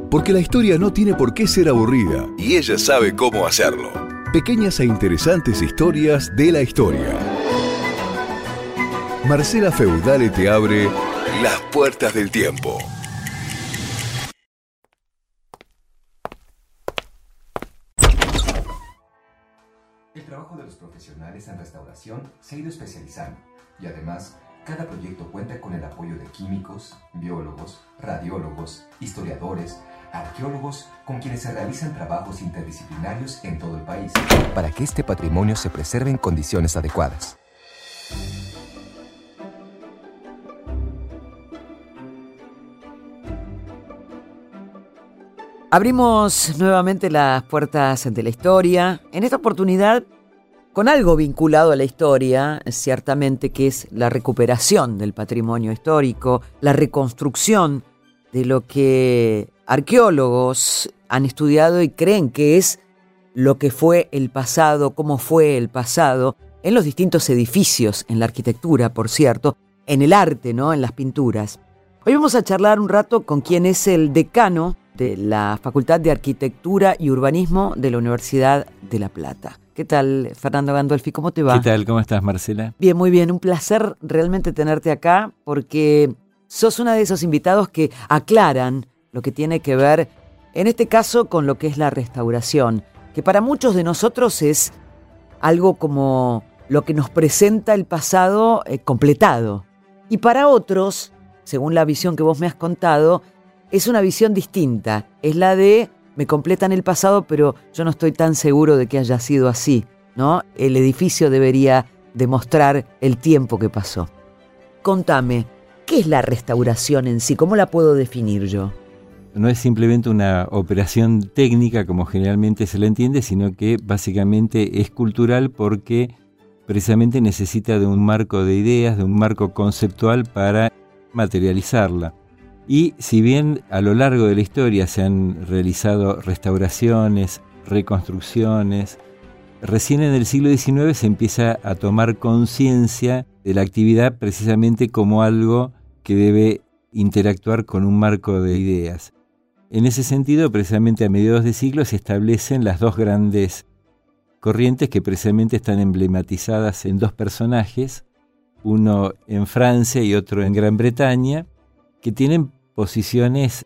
Porque la historia no tiene por qué ser aburrida y ella sabe cómo hacerlo. Pequeñas e interesantes historias de la historia. Marcela Feudale te abre las puertas del tiempo. El trabajo de los profesionales en restauración se ha ido especializando y además cada proyecto cuenta con el apoyo de químicos, biólogos, radiólogos, historiadores, arqueólogos, con quienes se realizan trabajos interdisciplinarios en todo el país para que este patrimonio se preserve en condiciones adecuadas. Abrimos nuevamente las puertas de la historia, en esta oportunidad con algo vinculado a la historia, ciertamente, que es la recuperación del patrimonio histórico, la reconstrucción de lo que arqueólogos han estudiado y creen que es lo que fue el pasado, cómo fue el pasado, en los distintos edificios, en la arquitectura, por cierto, en el arte, ¿no?, en las pinturas. Hoy vamos a charlar un rato con quien es el decano de la Facultad de Arquitectura y Urbanismo de la Universidad de La Plata. ¿Qué tal, Fernando Gandolfi? ¿Cómo te va? ¿Qué tal? ¿Cómo estás, Marcela? Bien, muy bien. Un placer realmente tenerte acá porque sos uno de esos invitados que aclaran lo que tiene que ver, en este caso, con lo que es la restauración, que para muchos de nosotros es algo como lo que nos presenta el pasado completado. Y para otros, según la visión que vos me has contado, es una visión distinta. Es la de, me completan el pasado, pero yo no estoy tan seguro de que haya sido así, ¿no? El edificio debería demostrar el tiempo que pasó. Contame, ¿qué es la restauración en sí? ¿Cómo la puedo definir yo? No es simplemente una operación técnica como generalmente se la entiende, sino que básicamente es cultural porque precisamente necesita de un marco de ideas, de un marco conceptual para materializarla. Y si bien a lo largo de la historia se han realizado restauraciones, reconstrucciones, recién en el siglo XIX se empieza a tomar conciencia de la actividad precisamente como algo que debe interactuar con un marco de ideas. En ese sentido, precisamente a mediados de siglo se establecen las dos grandes corrientes que precisamente están emblematizadas en dos personajes, uno en Francia y otro en Gran Bretaña, que tienen posiciones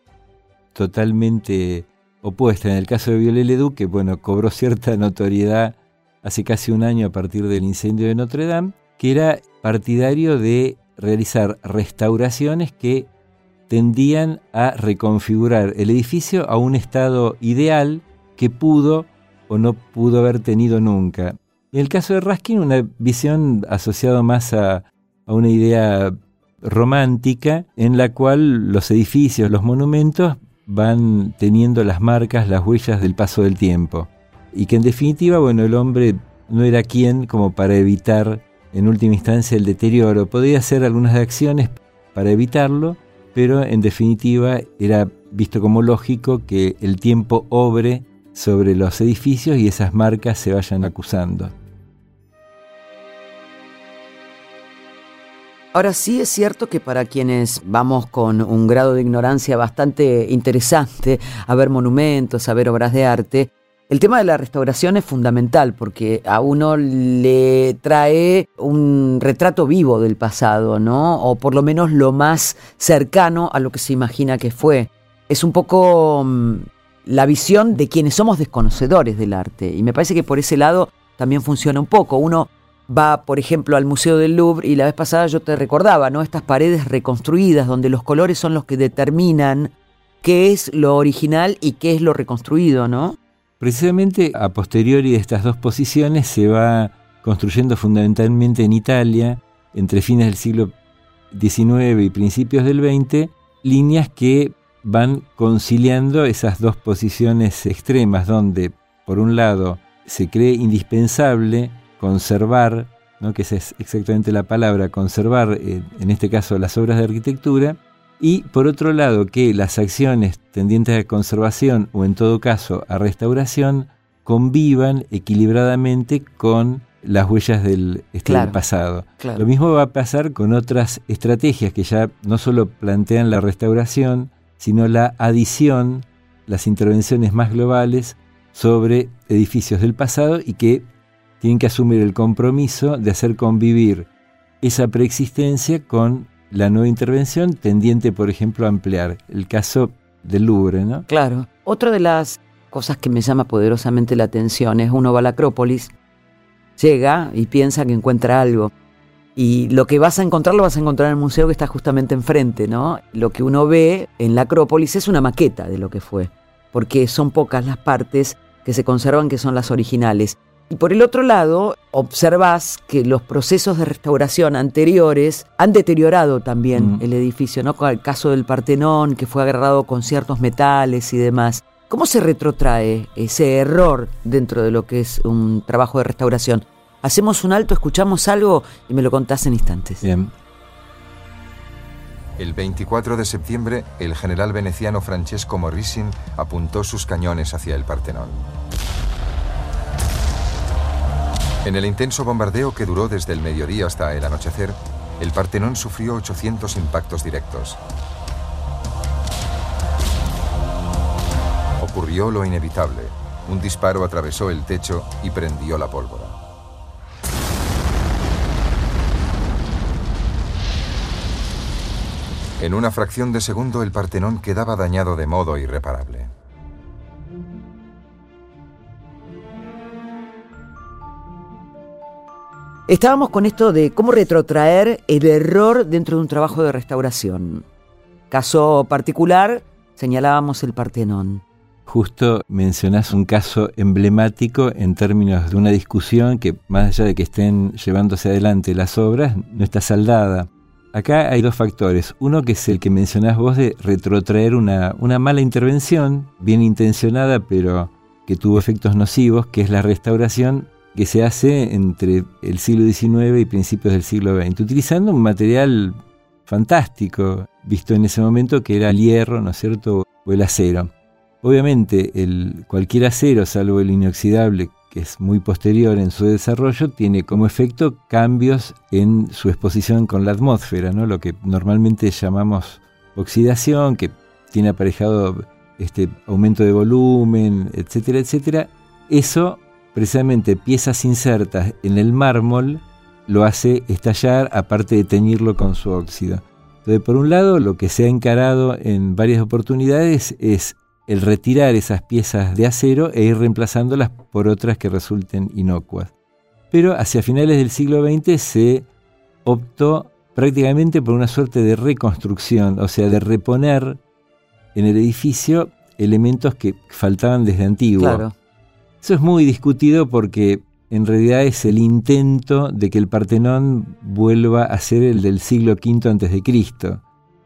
totalmente opuestas. En el caso de Viollet-le-Duc, que cobró cierta notoriedad hace casi un año a partir del incendio de Notre Dame, que era partidario de realizar restauraciones que tendían a reconfigurar el edificio a un estado ideal que pudo o no pudo haber tenido nunca. En el caso de Ruskin, una visión asociada más a una idea romántica en la cual los edificios, los monumentos van teniendo las marcas, las huellas del paso del tiempo y que en definitiva, el hombre no era quien como para evitar en última instancia el deterioro. Podía hacer algunas acciones para evitarlo, pero en definitiva era visto como lógico que el tiempo obre sobre los edificios y esas marcas se vayan acusando. Ahora sí es cierto que para quienes vamos con un grado de ignorancia bastante interesante a ver monumentos, a ver obras de arte, el tema de la restauración es fundamental porque a uno le trae un retrato vivo del pasado, ¿no? O por lo menos lo más cercano a lo que se imagina que fue. Es un poco la visión de quienes somos desconocedores del arte y me parece que por ese lado también funciona un poco. Uno va, por ejemplo, al Museo del Louvre y la vez pasada yo te recordaba, ¿no?, estas paredes reconstruidas donde los colores son los que determinan qué es lo original y qué es lo reconstruido, ¿no? Precisamente a posteriori de estas dos posiciones se va construyendo fundamentalmente en Italia, entre fines del siglo XIX y principios del XX, líneas que van conciliando esas dos posiciones extremas donde, por un lado, se cree indispensable conservar, ¿no?, que esa es exactamente la palabra, conservar, en este caso, las obras de arquitectura, y por otro lado, que las acciones tendientes a conservación o en todo caso a restauración convivan equilibradamente con las huellas del pasado. Claro. Lo mismo va a pasar con otras estrategias que ya no solo plantean la restauración, sino la adición las intervenciones más globales sobre edificios del pasado y que tienen que asumir el compromiso de hacer convivir esa preexistencia con la nueva intervención tendiente, por ejemplo, a ampliar. El caso del Louvre, ¿no? Claro. Otra de las cosas que me llama poderosamente la atención es uno va a la Acrópolis, llega y piensa que encuentra algo. Y lo que vas a encontrar lo vas a encontrar en el museo que está justamente enfrente, ¿no? Lo que uno ve en la Acrópolis es una maqueta de lo que fue, porque son pocas las partes que se conservan que son las originales. Y por el otro lado, observás que los procesos de restauración anteriores han deteriorado también el edificio, ¿no? Con el caso del Partenón, que fue agarrado con ciertos metales y demás. ¿Cómo se retrotrae ese error dentro de lo que es un trabajo de restauración? Hacemos un alto, escuchamos algo y me lo contás en instantes. Bien. El 24 de septiembre, el general veneciano Francesco Morrisin apuntó sus cañones hacia el Partenón. En el intenso bombardeo que duró desde el mediodía hasta el anochecer, el Partenón sufrió 800 impactos directos. Ocurrió lo inevitable. Un disparo atravesó el techo y prendió la pólvora. En una fracción de segundo, el Partenón quedaba dañado de modo irreparable. Estábamos con esto de cómo retrotraer el error dentro de un trabajo de restauración. Caso particular, señalábamos el Partenón. Justo mencionás un caso emblemático en términos de una discusión que, más allá de que estén llevándose adelante las obras, no está saldada. Acá hay dos factores. Uno que es el que mencionás vos de retrotraer una mala intervención, bien intencionada, pero que tuvo efectos nocivos, que es la restauración que se hace entre el siglo XIX y principios del siglo XX, utilizando un material fantástico, visto en ese momento que era el hierro, ¿no es cierto?, o el acero. Obviamente, cualquier acero, salvo el inoxidable, que es muy posterior en su desarrollo, tiene como efecto cambios en su exposición con la atmósfera, ¿no? Lo que normalmente llamamos oxidación, que tiene aparejado aumento de volumen, etcétera, etcétera. Eso, precisamente, piezas insertas en el mármol lo hace estallar, aparte de teñirlo con su óxido. Entonces, por un lado, lo que se ha encarado en varias oportunidades es el retirar esas piezas de acero e ir reemplazándolas por otras que resulten inocuas. Pero hacia finales del siglo XX se optó prácticamente por una suerte de reconstrucción, o sea, de reponer en el edificio elementos que faltaban desde antiguo. Claro. Eso es muy discutido porque en realidad es el intento de que el Partenón vuelva a ser el del siglo V a.C.,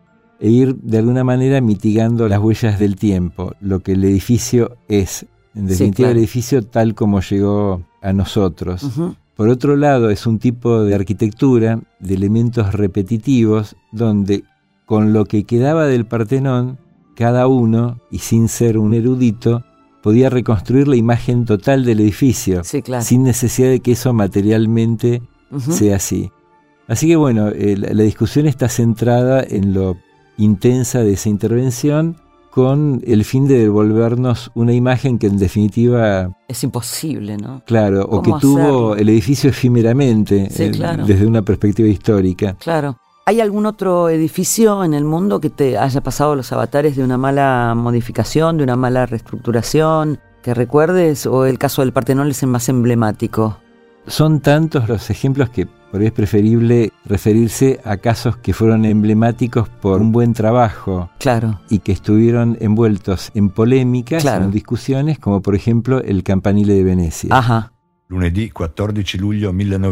e ir de alguna manera mitigando las huellas del tiempo, lo que el edificio es, en definitiva, sí, claro, el edificio tal como llegó a nosotros. Uh-huh. Por otro lado, es un tipo de arquitectura, de elementos repetitivos, donde con lo que quedaba del Partenón, cada uno, y sin ser un erudito, podía reconstruir la imagen total del edificio, sí, claro, sin necesidad de que eso materialmente sea así. Así que bueno, la discusión está centrada en lo intensa de esa intervención, con el fin de devolvernos una imagen que en definitiva es imposible, ¿no? Claro, o que tuvo el edificio efímeramente, sí, claro, desde una perspectiva histórica. Claro. ¿Hay algún otro edificio en el mundo que te haya pasado los avatares de una mala modificación, de una mala reestructuración, que recuerdes? ¿O el caso del Partenón es el más emblemático? Son tantos los ejemplos que por ahí es preferible referirse a casos que fueron emblemáticos por un buen trabajo, claro, y que estuvieron envueltos en polémicas, claro, en discusiones, como por ejemplo el Campanile de Venecia. Ajá. Lunedì 14 luglio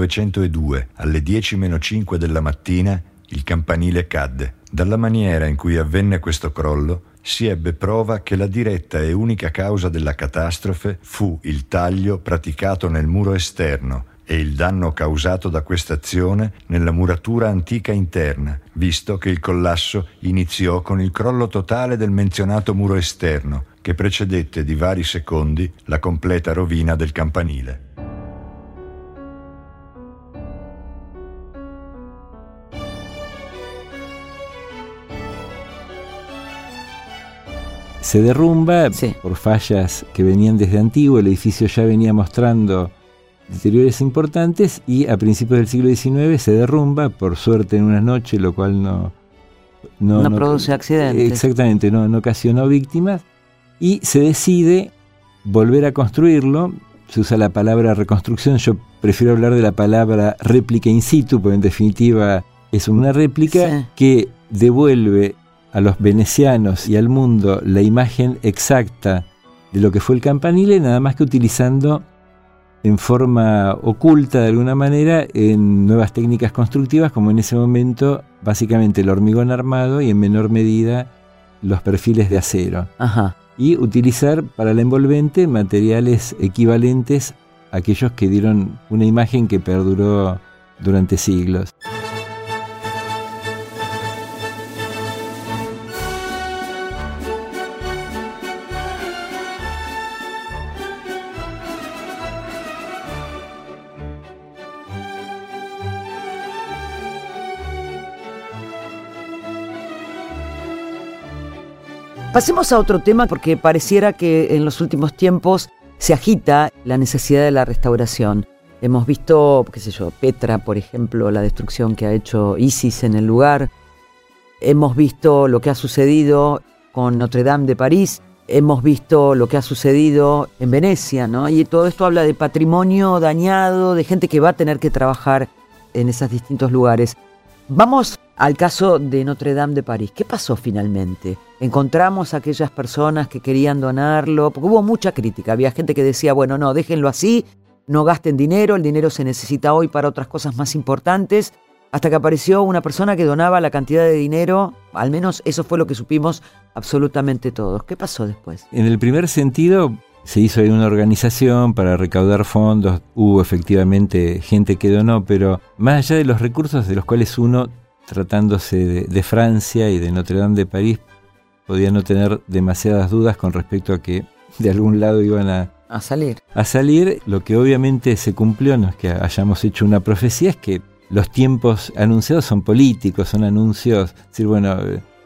1902, alle 10:05 della mattina, il campanile cadde. Dalla maniera in cui avvenne questo crollo, si ebbe prova che la diretta e unica causa della catastrofe fu il taglio praticato nel muro esterno e il danno causato da quest'azione nella muratura antica interna, visto che il collasso iniziò con il crollo totale del menzionato muro esterno, che precedette di vari secondi la completa rovina del campanile. se derrumba Sí. por fallas que venían desde antiguo. El edificio ya venía mostrando deteriores importantes y a principios del siglo XIX se derrumba, por suerte en una noche, lo cual no produce accidentes. Exactamente, no ocasionó víctimas, y se decide volver a construirlo. Se usa la palabra reconstrucción, yo prefiero hablar de la palabra réplica in situ, porque en definitiva es una réplica Sí. que devuelve a los venecianos y al mundo la imagen exacta de lo que fue el campanile, nada más que utilizando en forma oculta de alguna manera en nuevas técnicas constructivas, como en ese momento básicamente el hormigón armado y en menor medida los perfiles de acero. Ajá. Y utilizar para la envolvente materiales equivalentes a aquellos que dieron una imagen que perduró durante siglos. Pasemos a otro tema porque pareciera que en los últimos tiempos se agita la necesidad de la restauración. Hemos visto, qué sé yo, Petra, por ejemplo, la destrucción que ha hecho ISIS en el lugar. Hemos visto lo que ha sucedido con Notre Dame de París. Hemos visto lo que ha sucedido en Venecia, ¿no? Y todo esto habla de patrimonio dañado, de gente que va a tener que trabajar en esos distintos lugares. Vamos al caso de Notre Dame de París. ¿Qué pasó finalmente? Encontramos a aquellas personas que querían donarlo, porque hubo mucha crítica. Había gente que decía, bueno, no, déjenlo así, no gasten dinero, el dinero se necesita hoy para otras cosas más importantes, hasta que apareció una persona que donaba la cantidad de dinero, al menos eso fue lo que supimos absolutamente todos. ¿Qué pasó después? En el primer sentido, se hizo ahí una organización para recaudar fondos, hubo efectivamente gente que donó, pero más allá de los recursos de los cuales uno, tratándose de Francia y de Notre Dame de París, podía no tener demasiadas dudas con respecto a que de algún lado iban A salir. lo que obviamente se cumplió, no es que hayamos hecho una profecía, es que los tiempos anunciados son políticos, son anuncios, es decir, bueno,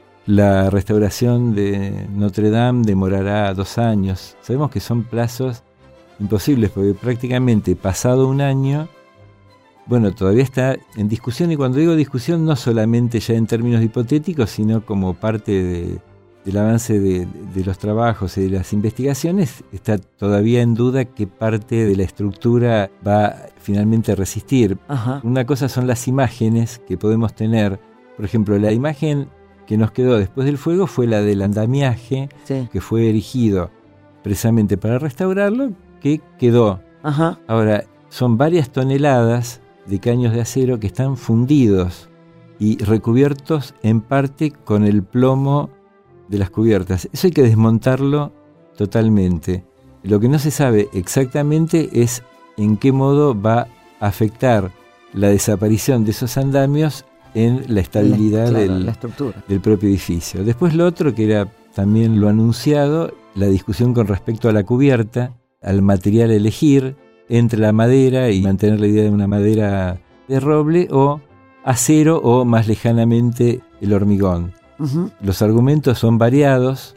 la restauración de Notre Dame demorará 2 años. Sabemos que son plazos imposibles, porque prácticamente pasado un año, bueno, todavía está en discusión, y cuando digo discusión no solamente ya en términos hipotéticos, sino como parte del avance de los trabajos y de las investigaciones, está todavía en duda qué parte de la estructura va finalmente a resistir. Ajá. Una cosa son las imágenes que podemos tener. Por ejemplo, la imagen que nos quedó después del fuego fue la del andamiaje, Sí. que fue erigido precisamente para restaurarlo, que quedó. Ajá. Ahora, son varias toneladas de caños de acero que están fundidos y recubiertos en parte con el plomo de las cubiertas. Eso hay que desmontarlo totalmente. Lo que no se sabe exactamente es en qué modo va a afectar la desaparición de esos andamios en la estabilidad la estructura. del propio edificio. Después lo otro, que era también lo anunciado, la discusión con respecto a la cubierta, al material a elegir, entre la madera y mantener la idea de una madera de roble o acero o más lejanamente el hormigón. Uh-huh. Los argumentos son variados,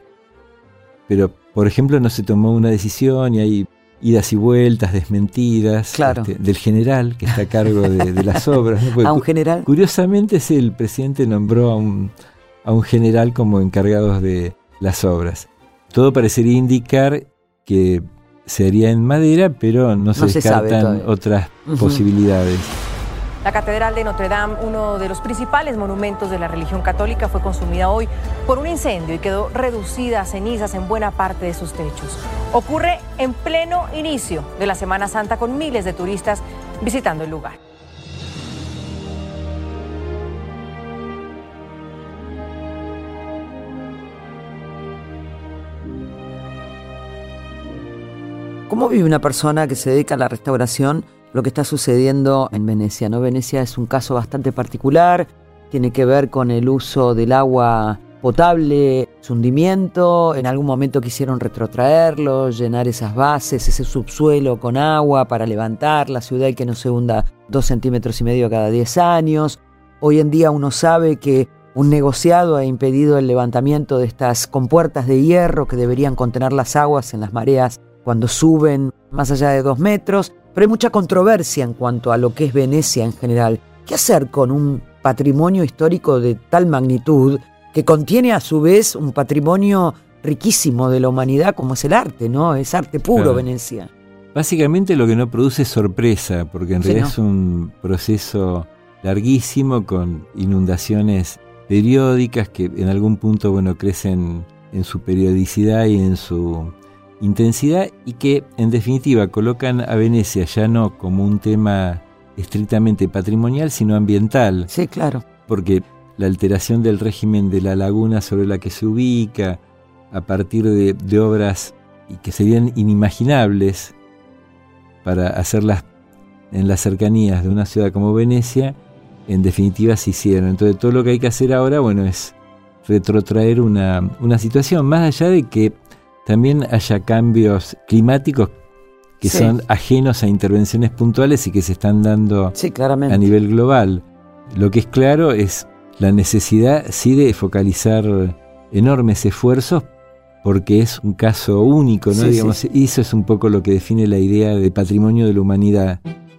pero por ejemplo no se tomó una decisión y hay idas y vueltas, desmentidas, Claro. Del general que está a cargo de las obras, ¿no? Porque ¿A un general? Curiosamente el presidente nombró a un general como encargados de las obras. Todo parecería indicar que se haría en madera, pero no se sabe descartan todavía. otras Ujú. posibilidades. La Catedral de Notre Dame, uno de los principales monumentos de la religión católica, fue consumida hoy por un incendio y quedó reducida a cenizas en buena parte de sus techos. Ocurre en pleno inicio de la Semana Santa, con miles de turistas visitando el lugar. ¿Cómo vive una persona que se dedica a la restauración lo que está sucediendo en Venecia, ¿no? Venecia es un caso bastante particular, tiene que ver con el uso del agua potable, su hundimiento, en algún momento quisieron retrotraerlo, llenar esas bases, ese subsuelo con agua para levantar la ciudad y que no se hunda 2,5 centímetros cada 10 años. Hoy en día uno sabe que un negociado ha impedido el levantamiento de estas compuertas de hierro que deberían contener las aguas en las mareas cuando suben más allá de 2 metros, pero hay mucha controversia en cuanto a lo que es Venecia en general. ¿Qué hacer con un patrimonio histórico de tal magnitud que contiene a su vez un patrimonio riquísimo de la humanidad como es el arte, ¿no? Es arte puro, claro. Venecia. Básicamente lo que no produce es sorpresa, porque en realidad es un proceso larguísimo con inundaciones periódicas que en algún punto, crecen en su periodicidad y en su intensidad y que en definitiva colocan a Venecia ya no como un tema estrictamente patrimonial, sino ambiental. Sí, claro. Porque la alteración del régimen de la laguna sobre la que se ubica, a partir de obras que serían inimaginables para hacerlas en las cercanías de una ciudad como Venecia, en definitiva se hicieron. Entonces todo lo que hay que hacer ahora, es retrotraer una situación, más allá de que también haya cambios climáticos que son ajenos a intervenciones puntuales y que se están dando a nivel global. Lo que es claro es la necesidad de focalizar enormes esfuerzos porque es un caso único, ¿no? Y eso es un poco lo que define la idea de patrimonio de la humanidad.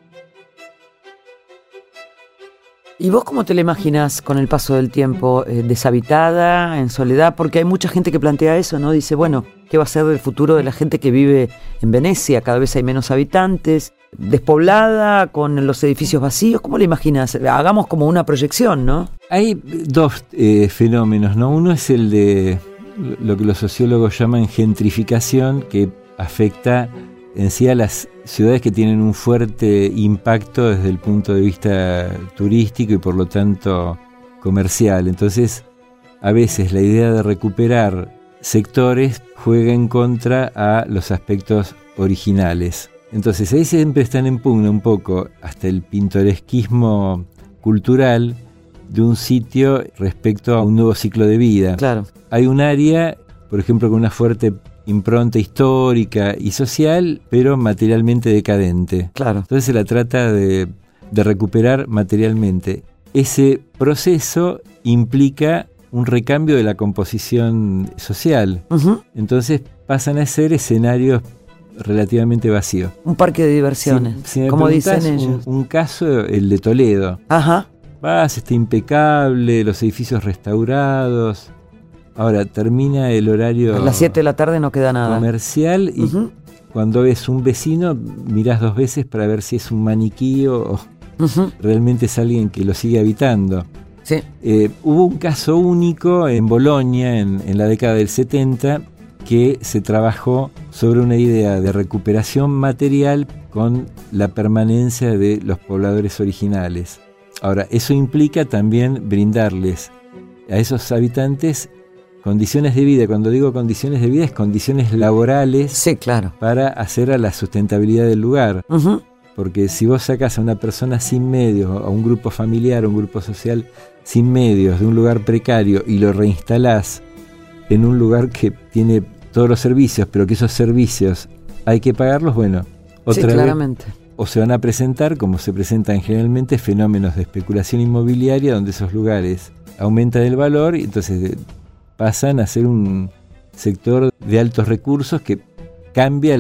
¿Y vos cómo te la imaginas con el paso del tiempo? ¿Deshabitada, en soledad? Porque hay mucha gente que plantea eso, ¿no? Dice, ¿qué va a ser del futuro de la gente que vive en Venecia? Cada vez hay menos habitantes, despoblada, con los edificios vacíos. ¿Cómo la imaginas? Hagamos como una proyección, ¿no? Hay 2 fenómenos, ¿no? Uno es el de lo que los sociólogos llaman gentrificación, que afecta en sí a las ciudades que tienen un fuerte impacto desde el punto de vista turístico y por lo tanto comercial. Entonces, a veces la idea de recuperar sectores juega en contra a los aspectos originales. Entonces ahí siempre están en pugna un poco hasta el pintoresquismo cultural de un sitio respecto a un nuevo ciclo de vida. Claro. Hay un área, por ejemplo, con una fuerte impronta histórica y social, pero materialmente decadente. Claro. Entonces se la trata de recuperar materialmente. Ese proceso implica un recambio de la composición social. Uh-huh. Entonces pasan a ser escenarios relativamente vacíos. Un parque de diversiones, si como dicen ellos. Un caso, el de Toledo. Ajá. Está impecable, los edificios restaurados. Ahora, termina el horario... A las 7 de la tarde no queda nada. Comercial y cuando ves un vecino, mirás 2 veces para ver si es un maniquí o realmente es alguien que lo sigue habitando. Sí. Hubo un caso único en Bolonia en la década del 70 que se trabajó sobre una idea de recuperación material con la permanencia de los pobladores originales. Ahora, eso implica también brindarles a esos habitantes condiciones de vida. Cuando digo condiciones de vida, es condiciones laborales. Sí, claro. Para hacer a la sustentabilidad del lugar. Uh-huh. Porque si vos sacás a una persona sin medios, a un grupo familiar, a un grupo social sin medios, de un lugar precario y lo reinstalás en un lugar que tiene todos los servicios, pero que esos servicios hay que pagarlos, otra vez, claramente. O se van a presentar, como se presentan generalmente, fenómenos de especulación inmobiliaria donde esos lugares aumentan el valor y entonces pasan a ser un sector de altos recursos que cambia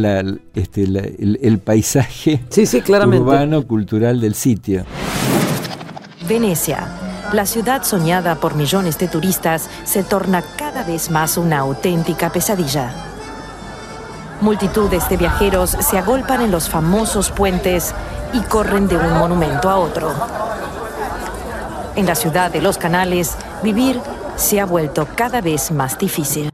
el paisaje urbano, cultural del sitio. Venecia, la ciudad soñada por millones de turistas, se torna cada vez más una auténtica pesadilla. Multitudes de viajeros se agolpan en los famosos puentes y corren de un monumento a otro. En la ciudad de los canales, vivir se ha vuelto cada vez más difícil.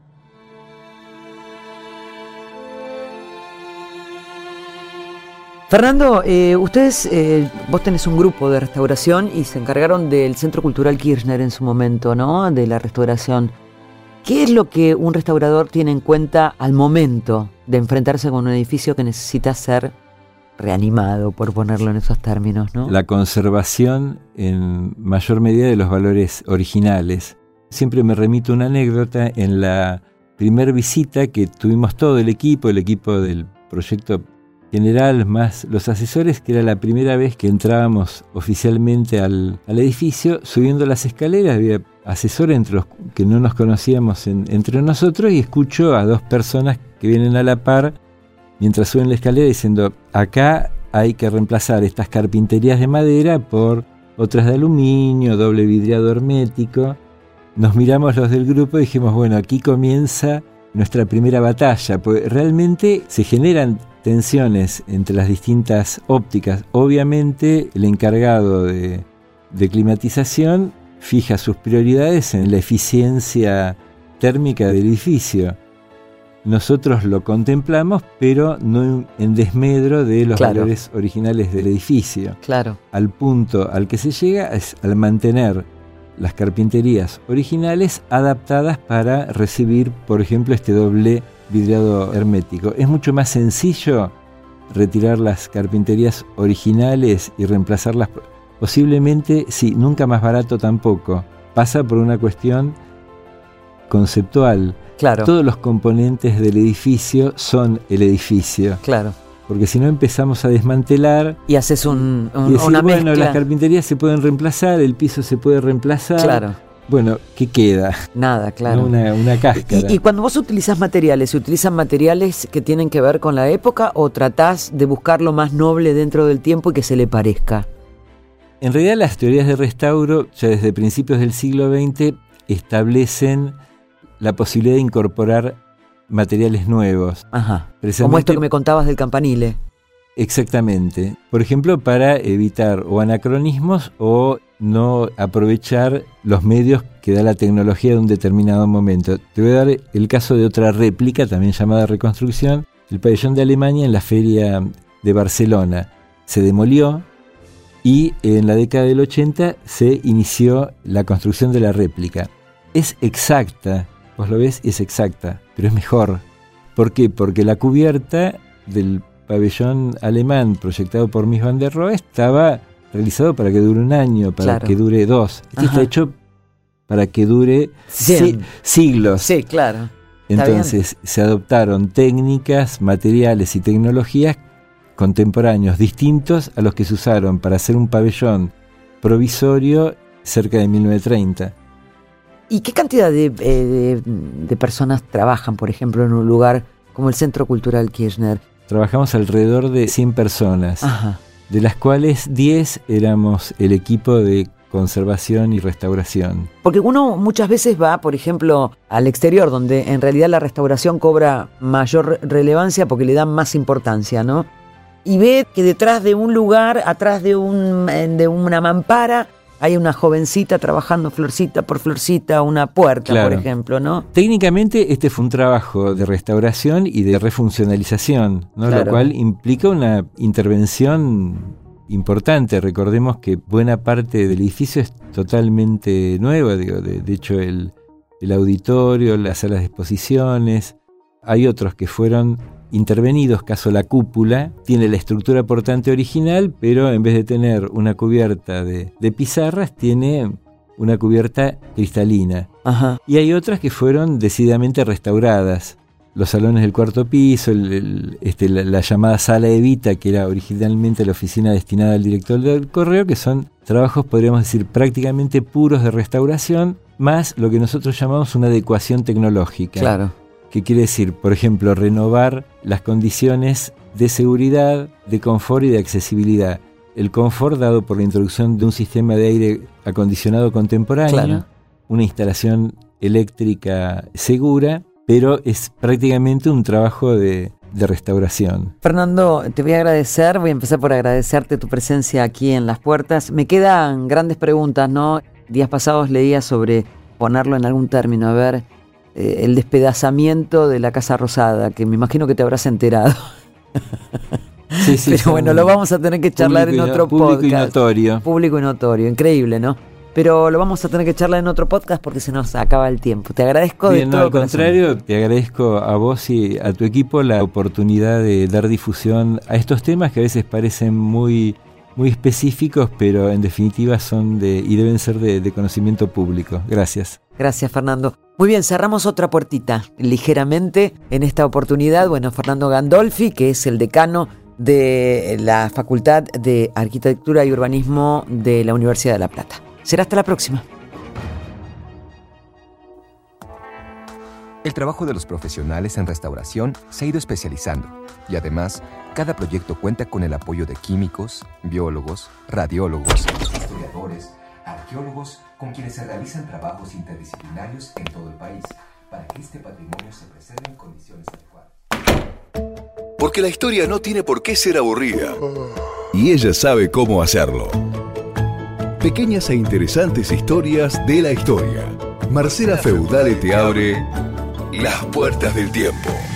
Fernando, vos tenés un grupo de restauración y se encargaron del Centro Cultural Kirchner en su momento, ¿no? De la restauración. ¿Qué es lo que un restaurador tiene en cuenta al momento de enfrentarse con un edificio que necesita ser reanimado, por ponerlo en esos términos, ¿no? La conservación en mayor medida de los valores originales. Siempre me remito a una anécdota. En la primer visita que tuvimos todo el equipo del proyecto general más los asesores, que era la primera vez que entrábamos oficialmente al edificio. Subiendo las escaleras había asesores entre los que no nos conocíamos entre nosotros, y escucho a dos personas que vienen a la par mientras suben la escalera diciendo: acá hay que reemplazar estas carpinterías de madera por otras de aluminio, doble vidriado hermético. Nos miramos los del grupo y dijimos: bueno, aquí comienza nuestra primera batalla, porque realmente se generan tensiones entre las distintas ópticas. Obviamente el encargado de climatización fija sus prioridades en la eficiencia térmica del edificio. Nosotros lo contemplamos, pero no en desmedro de los valores originales del edificio. Claro. Al punto al que se llega es al mantener las carpinterías originales adaptadas para recibir, por ejemplo, este doble vidriado hermético. Es mucho más sencillo retirar las carpinterías originales y reemplazarlas. Posiblemente, sí, nunca más barato tampoco. Pasa por una cuestión conceptual. Claro. Todos los componentes del edificio son el edificio. Claro. Porque si no empezamos a desmantelar y haces y decir, una mezcla. Bueno, las carpinterías se pueden reemplazar, el piso se puede reemplazar. Claro. Bueno, ¿qué queda? Nada, claro. ¿No? Una cáscara. Y cuando vos utilizás materiales, ¿se utilizan materiales que tienen que ver con la época o tratás de buscar lo más noble dentro del tiempo y que se le parezca? En realidad las teorías de restauro, ya desde principios del siglo XX, establecen la posibilidad de incorporar materiales nuevos. Ajá. Como esto que me contabas del campanile. Exactamente. Por ejemplo, para evitar o anacronismos o no aprovechar los medios que da la tecnología de un determinado momento. Te voy a dar el caso de otra réplica, también llamada reconstrucción, el pabellón de Alemania en la feria de Barcelona. Se demolió y en la década del 80 se inició la construcción de la réplica. Es exacta, vos lo ves, es exacta, pero es mejor. ¿Por qué? Porque la cubierta del pabellón alemán proyectado por Mies van der Rohe estaba realizado para que dure un año, para que dure 2. Este está hecho para que dure siglos. Sí, claro. Entonces se adoptaron técnicas, materiales y tecnologías contemporáneos distintos a los que se usaron para hacer un pabellón provisorio cerca de 1930. ¿Y qué cantidad de personas trabajan, por ejemplo, en un lugar como el Centro Cultural Kirchner? Trabajamos alrededor de 100 personas, Ajá. de las cuales 10 éramos el equipo de conservación y restauración. Porque uno muchas veces va, por ejemplo, al exterior, donde en realidad la restauración cobra mayor relevancia porque le dan más importancia, ¿no? Y ve que detrás de un lugar, atrás de una mampara, hay una jovencita trabajando florcita por florcita, una puerta, claro, por ejemplo, ¿no? Técnicamente este fue un trabajo de restauración y de refuncionalización, ¿no? Claro. Lo cual implica una intervención importante. Recordemos que buena parte del edificio es totalmente nueva, de hecho el auditorio, las salas de exposiciones, hay otros que fueron intervenidos, caso la cúpula, tiene la estructura portante original, pero en vez de tener una cubierta de pizarras, tiene una cubierta cristalina. Ajá. Y hay otras que fueron decididamente restauradas. Los salones del cuarto piso, la llamada sala Evita, que era originalmente la oficina destinada al director del correo, que son trabajos, podríamos decir, prácticamente puros de restauración, más lo que nosotros llamamos una adecuación tecnológica. Claro. ¿Qué quiere decir? Por ejemplo, renovar las condiciones de seguridad, de confort y de accesibilidad. El confort dado por la introducción de un sistema de aire acondicionado contemporáneo, claro, una instalación eléctrica segura, pero es prácticamente un trabajo de restauración. Fernando, te voy a agradecer, voy a empezar por agradecerte tu presencia aquí en Las Puertas. Me quedan grandes preguntas, ¿no? Días pasados leía sobre ponerlo en algún término, a ver, el despedazamiento de la Casa Rosada, que me imagino que te habrás enterado. Sí, sí, pero bueno, lo vamos a tener que charlar en otro podcast. Público y notorio. Público y notorio, increíble, ¿no? Pero lo vamos a tener que charlar en otro podcast porque se nos acaba el tiempo. Te agradezco de todo. Al contrario, te agradezco a vos y a tu equipo la oportunidad de dar difusión a estos temas que a veces parecen muy específicos, pero en definitiva son y deben ser de conocimiento público. Gracias. Gracias, Fernando. Muy bien, cerramos otra puertita ligeramente en esta oportunidad. Bueno, Fernando Gandolfi, que es el decano de la Facultad de Arquitectura y Urbanismo de la Universidad de La Plata. Será hasta la próxima. El trabajo de los profesionales en restauración se ha ido especializando y además cada proyecto cuenta con el apoyo de químicos, biólogos, radiólogos, historiadores, arqueólogos, con quienes se realizan trabajos interdisciplinarios en todo el país para que este patrimonio se preserve en condiciones adecuadas. Porque la historia no tiene por qué ser aburrida y ella sabe cómo hacerlo. Pequeñas e interesantes historias de la historia. Marcela Feudale te abre las puertas del tiempo.